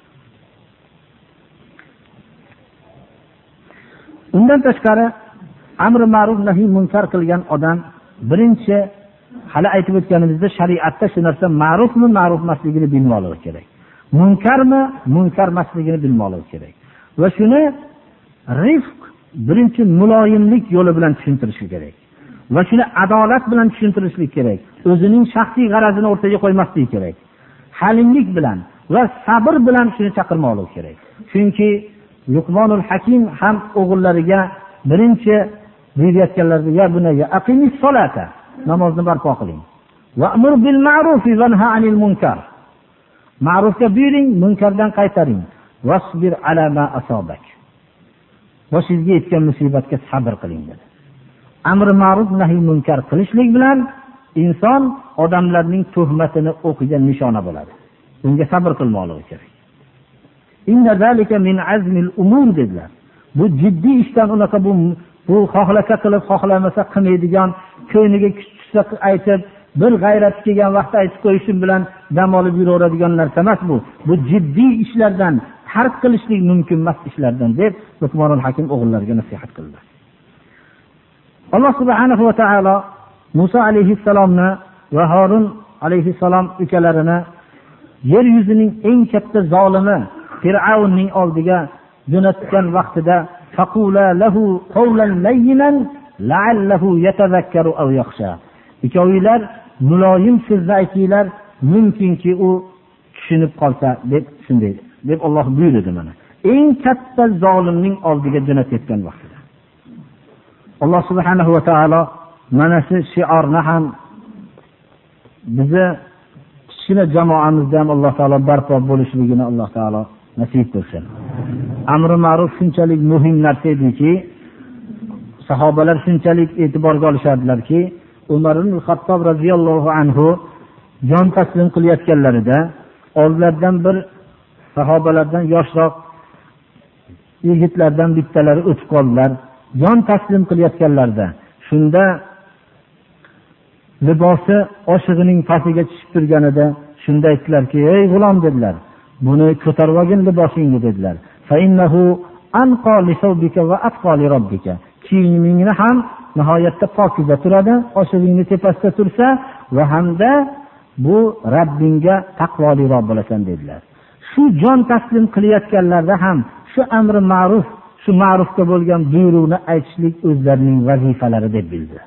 Undan tashqari amr ma'ruf nahi munkar qilgan odam birinchi hali aytib o'tganimizda shariatda shu narsa ma'rufmi, ma'ruf emasligini bilmoqligi kerak. Munkarmi, munkar emasligini bilmoqligi kerak. Va shuni rifq birinchi muloyimlik yo'li bilan tushuntirish kerak. Va shuni adolat bilan tushuntirishlik kerak. O'zining shaxsiy g'arazini o'rtaga qo'ymaslik kerak. Halimlik bilan va sabr bilan shuni chaqirmoqligi kerak. Chunki Luqmonul Hakim ham o'g'illariga birinchi deyayotganlarida ya bunayya aqimis solata, namozni barpo qiling. Va'mur bil ma'ruf va nahy anil munkar. Ma'rufga buyuring, munkardan qaytaring. Wasbir ala ma asabak. Boshingizga yetgan musibatga sabr qiling dedi. Amr ma'ruf nahy munkar qilishlik bilan inson odamlarning tuhmatini o'qigan nishona bo'ladi. Bunga sabr qilmoqligi kerak. Inna zalika min azmil umur dedilar. Bu jiddiy ishdan unaqa bu bu xohlasa qilib, xohlamasa qilmaydigan, ko'niga kuchsa aytib, bir g'ayrat kelgan vaqtda aytib qo'yishim bilan dam olib yuraveradigan narsa emas bu. Bu jiddiy ishlardan, tark qilishlik mumkin emas ishlardan deb Luqmonul Hakim o'g'illariga nasihat qildi. Alloh subhanahu va taolo Musa alayhissalomni va Harun alayhissalom ukalarini yer yuzining eng katta zolimi Fir'avnning oldiga jo'natgan vaqtida faqula lahu qawlan layyinan la'allahu yatadhakkaru aw yakhsha. Ikkovilar muloyim so'zni aytinglar, mumkinki u tushunib qolsa deb shunday deb Alloh buyurdi mana. Eng katta zolimning oldiga jo'natayotgan vaqtida. Alloh subhanahu va taolo mana shu shiorni ham bizni kichkina jamoamizda ham Alloh taolo barpo bo'lishligini Alloh taolo nasib qilsin. Amr ma'ruf shunchalik muhim narsa ediki, sahobalar shunchalik e'tiborga olishardilarki, Umar ibn Xattob radhiyallohu anhu jon taslim qilayotganlarida oldlaridan bir sahobalardan yoshroq yigitlardan bittalari o'tib qoldilar. Jon taslim qilayotganlarda shunda libosi oshig'ining pastiga tushib turganida shunda aytdilarki, "Ey g'ulom," dedilar, "buni ko'tarib olgin libosingni," dedilar. Fa innahu anqa li sawbika va atqa li robbika. Kiyimingni ham nihoyatda pokiza turadi, oshig'ingni tepasida tursa va hamda bu Rabbingga taqvoliroq bo'lasan dedilar. Shu jon taslim qilayotganlarda ham shu amri ma'ruf, shu ma'rufga bo'lgan buyruqni aytishlik o'zlarining vazifalari deb bildi.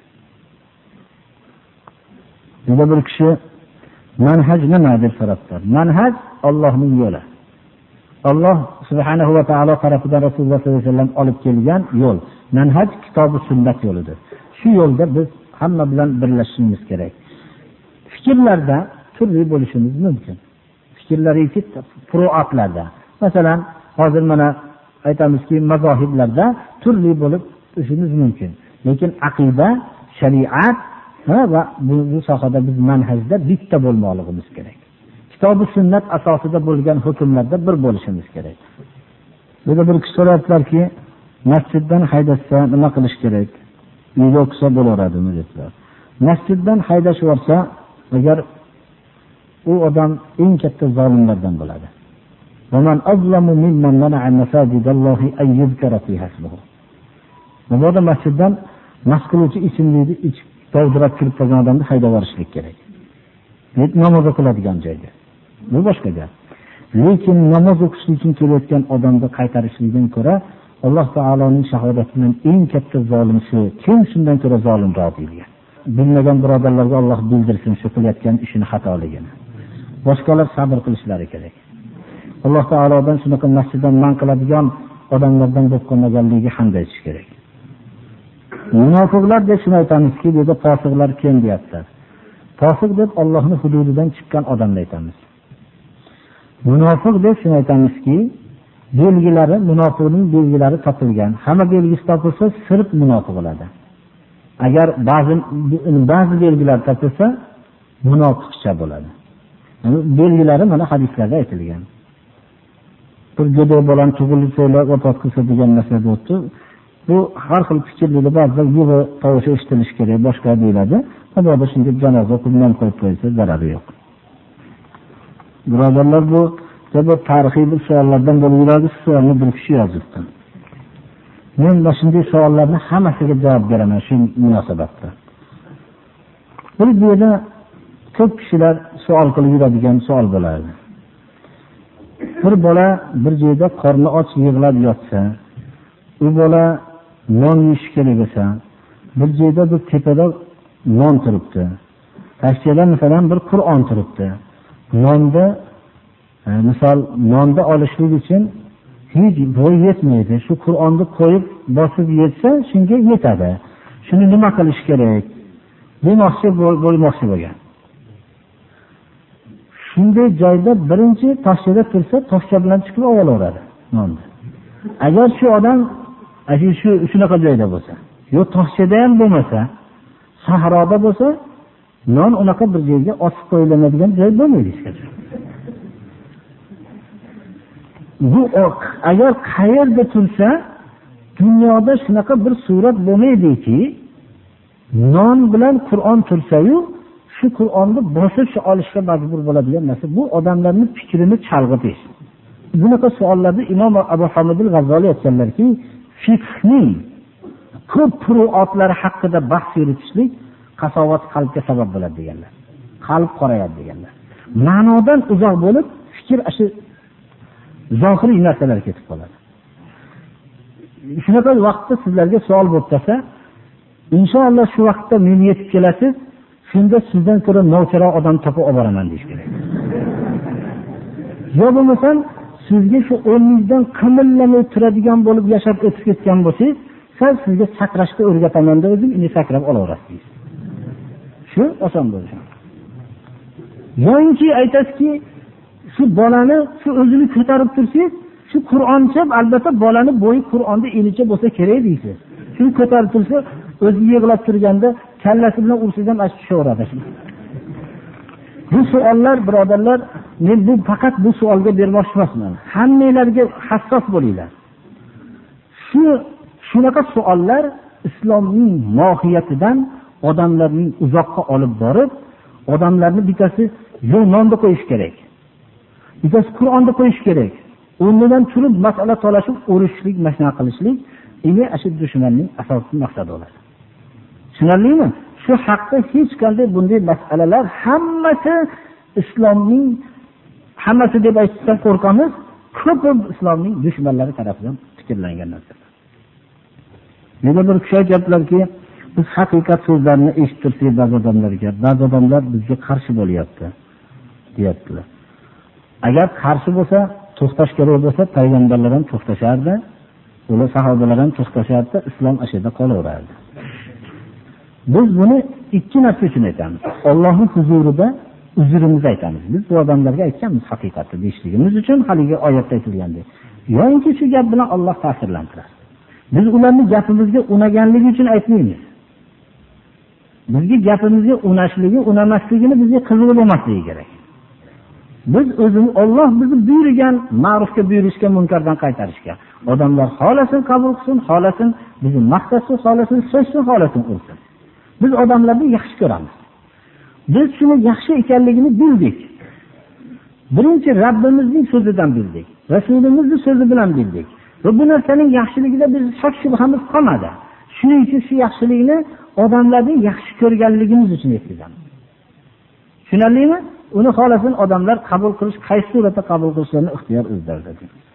Bunda bir kishi manhaj nima deb so'rabdilar. Manhaj Allohning yo'li. Alloh subhanahu va taolo tarafidan Rasululloh sollallohu alayhi vasallam olib kelgan yo'l. Manhaj kitob va sunnat yo'lidir. Shu yo'lda biz hamma bilan birlashishimiz kerak. Fikrlarda turli bo'lishimiz mumkin. Fikrlaringiz furuatlarda. Masalan, hozir mana aytamizki, mazohiblarda turli bo'lib o'tishimiz mumkin. Lekin aqida, shariat va bu, bu sohada biz manhajda bitta bo'lmoqligimiz kerak. Kitob va sunnat asosida bo'lgan hukmlarda bir bo'lishimiz kerak. Burada bir kishi so'rabdilarki, masjiddan haydashsa nima qilish kerak? Uyda o'qisa bo'laveradimi dedilar. Masjiddan haydashib olsa, agar u odam eng katta zolimlardan bo'ladi. وَمَنْ أَظْلَمُ مِمَّنْ مَنَعَ مَسَاجِدَ اللَّهِ أَنْ يُذْكَرَ فِيهَا اسْمُهُ. Bu masjiddan mas'ulchi isimlikni ichib dovdirab kirib qolgan odamni haydab yuborishlik kerak. Net namoz o'qiladigan joyda. Bu boshqa gap. Lekin namoz o'qishlik uchun kelayotgan odamni qaytarishlikdan ko'ra Alloh taoloning shahodatidan eng katta zolim shu. Kim shundan ko'ra zolimroq deyilgan. Bilmagan birodarlarga Alloh bildirsin shu qilayotgan ishini xatoligini. Boshqalar sabr qilishlari kerak. Alloh taolodan shunaqa masjiddan man qiladigan odamlardan bo'lib qolmaganligi hamd aytish kerak. Munofiqlar deb shuni aytamizki, bu yerda fosiqlar kim deyapti. Fosiq deb Allohning hududidan chiqqan odamni aytamiz. Munofiq deb shuni aytamizki, belgilari, munofiqning belgilari topilgan. Hamma belgisi topilsa, sirf munofiq bo'ladi. Agar ba'zi ba'zi belgilar topilsa, munofiqcha bo'ladi. Yani belgilari mana hadislarda aytilgan. Bir go'dak bolam tug'ilsa, vafot qilsa degan narsa bo'pti. Bu har xil fikrlarda ba'zilar yig'i tovushi eshitilishi kerak, boshqa deyiladi. Xudoda shunday janoza o'qib non qo'yib qo'ysa zarari yo'q. Birodarlar, bu kabi tarixiy bir savollardan bo'lib yuradi. Savolni bir kishi yozibdi. Men mana shunday savollarni hammasiga javob beraman shu munosabatda. Bir yerda ko'p kishilar savol qilib yuradigan savol bo'ladi. Bir bola bir joyda qorni och yig'lab yotsa, u bola non yeyish kerak bo'lsa, bir joyda bir tepada non turibdi. Tashqarida masalan bir Qur'on turibdi. Nonda misol nonda olishlik uchun hech bo'y yetmaydi. Shu Qur'onni qo'yib bosib yetsa, shunga yetadi. Shuni nima qilish kerak? Demoqchi bo'lmoqchi bo'lgan. Shunday joyda birinchi toshchada tursa, toshcha bilan chiqib olaveradi nonni. Agar shu odam shu shunaqa joyda bo'lsa, yo toshchada ham bo'lmasa, sahroda bo'lsa, non unaqa bir joyga osib qo'yiladigan joy bo'lmaydi hech qachon. Bu agar qayerda tursa, dunyoda shunaqa bir surat bo'lmaydiki, non bilan Qur'on tursa-yu, shu Qur'onni bosib olishga majbur bo'ladigan narsa. Bu odamlarning fikrini chalg'itish. Bunaqa savollarda Imom Abu Hamid al-G'azzoli aytganlarki, fiqhning ko'p furuatlari haqida bahs yuritishlik qasovat qalbga sabab bo'ladi deganlar. Qalb qorayadi deganlar. Ma'nodan uzoq bo'lib, fikr ashi zohiriy narsalarga ketib qoladi. Shunaqa vaqtda sizlarga savol bo'lib qolsa, inshaalloh shu vaqtda men yetib kelasiz. Shunda sizdan ko'ra novcharoq odam topib olaraman deyish kerak. Yo bo'lmasam, sizga shu o'rningizdan qimillamay turadigan bo'lib yashab o'tib ketgan bo'lsangiz, sal sizga sakrashni o'rgataman-da o'zim, uni sakrab olaverasiz. Shu oson bo'ladi. Yo'inki aytasizki, shu bolani shu o'zini ko'tarib tursangiz, shu Qur'oncha albatta bolani bo'yi Qur'onda elicha bo'lsa kerak deysiz. Shuni ko'tarib tursa, o'zi yig'lab turganda kallasi bilan ursiz ham ash tushaveradi. Bu savollar, birodarlar, men bu faqat bu savolga bermoqchi emasman. Hammalarga hassos bo'linglar. Shu shunaqa savollar islomning mohiyatidan odamlarning uzoqqa olib borib, odamlarni bittasi yo'q nonda qo'yish kerak. Bittasi Qur'onda qo'yish kerak. O'rnidan turib masala talashib, urushlik, mashina qilishlik, ini ashid dushmanning asosiy maqsadi bo'ladi. Tushunarlimi? Shu haqda hech qanday bunday masalalar hammasi islomning hammasi deb aytsak qo'rqamiz, ko'p islomning dushmanlari tomonidan fikrlangan narsalar. Yana bir kishi aytibdilarki, biz haqiqat so'zlarini eshitib tursak ba'zi odamlarga, ba'zi odamlar bizga qarshi bo'lyapti, deyaptilar. Agar qarshi bo'lsa, to'xtash kerak bo'lsa, payg'ambarlar ham to'xtashardi, ular sahobalar ham to'xtashardi, islom ashida qolaverardi. Biz buni ikki narsa uchun aytamiz. Allohning huzurida uzrimizni aytamiz. Biz bu odamlarga aytganmiz haqiqatni deyishligimiz uchun haligi oyatda aytilgandek. Yo'inki shu gap bilan Alloh ta'sirlantiradi. Biz ularning gapimizga unaganligi uchun aytmaymiz. Bizga gapimizga unashligi, unamasligini bizga qiziq bo'lmasligi kerak. Biz o'zimiz Alloh bizni buyurgan ma'rufga buyurishga, munkardan qaytarishga. Odamlar xolasin qabul qilsin, xolasin bizni maqtasin, xolasin so'zsin, xolasin ursin. Biz odamlarni yaxshi ko'ramiz. Biz shuni yaxshi ekanligini bildik. Birinchi Rabbimizning so'zidan bildik. Rasulimizning so'zi bilan bildik. Va bu narsaning yaxshiligida biz shak shubhamiz qolmadi. Shuning uchun shu yaxshilikni odamlarning yaxshi ko'rganligimiz uchun yetkazamiz. Tushunarlimi? Uni xolasin odamlar qabul qilish, qaysi suratda qabul qilishlarini ixtiyor o'zlaridir.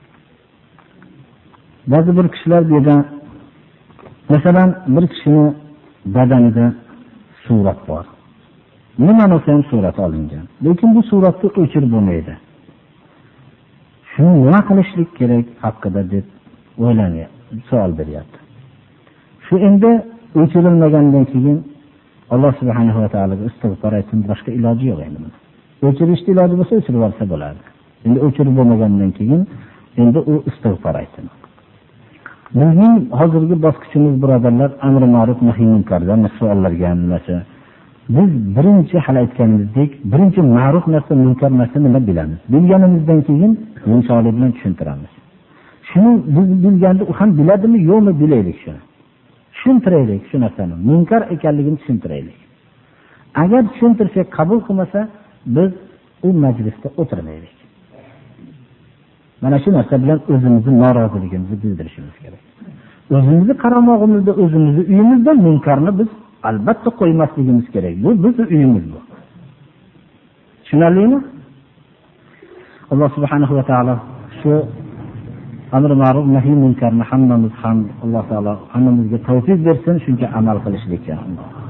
Ba'zi bir kishilar deydi, masalan, bir kishining badanida surat bor. Nima uchun surat olingan? Lekin bu suratni o'chirib bo'lmaydi. Shuni nima qilishlik kerak haqida deb o'ylanyapti, savol beryapti. Shu endi o'chirilmagandan keyin Alloh subhanahu va taologa istig'for aytsin, boshqa iloji yo'q endi. O'chirishni iloji bo'lsa o'chirib olsa bo'ladi. Endi o'chirib bo'lmagandan keyin endi u istig'for aytsin. Bizning hozirgi bosqichimiz birodarlar, amr ma'ruf nahiy munkardan savollarga nimasi? Biz birinchi hal aytganimizdek, birinchi ma'ruf narsa, munkar narsa nima bilamiz. Bilganimizdan keyin insonlar bilan tushuntiramiz. Shuni biz bilganda u ham biladimi, yo'qmi bilaylik shuni. Tushuntiraylik shu narsani, munkar ekanligini tushuntiraylik. Agar tushuntirsak qabul qilmasa, biz u majlisda o'tirmaylik. Mana shu narsa bilan o'zimizning noroziligimizni bildirishimiz kerak. O'zimizni qaramog'imizda, o'zimizning uyimizda munkarni biz albatta qo'ymasligimiz kerak. Bu bizning uyimiz bu. Tushunarlimi? Alloh subhanahu va taolo shu amr ma'ruf nahiy munkarni hammamiz ham Alloh taolo hammamizga tavfiq bersin, shunga amal qilishlikka.